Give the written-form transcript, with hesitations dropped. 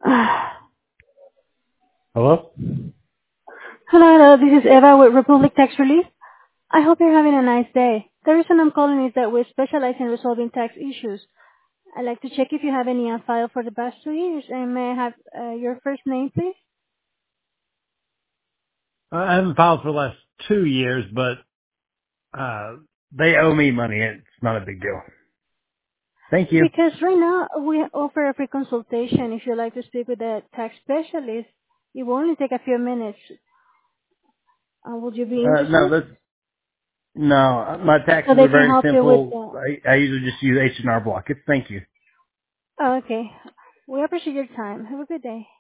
Hello? Hello, this is Eva with Republic Tax Relief. I hope you're having a nice day. The reason I'm calling is that we specialize in resolving tax issues. I'd like to check if you have any on file for the past 2 years, and may I have your first name, please? I haven't filed for the last 2 years, but they owe me money. It's not a big deal. Thank you. Because right now we offer a free consultation if you'd like to speak with a tax specialist. It will only take a few minutes. Would you be No, interested? my So taxes they are can very help you with simple. I usually just use H&R Block. Thank you. Oh, okay. We appreciate your time. Have a good day.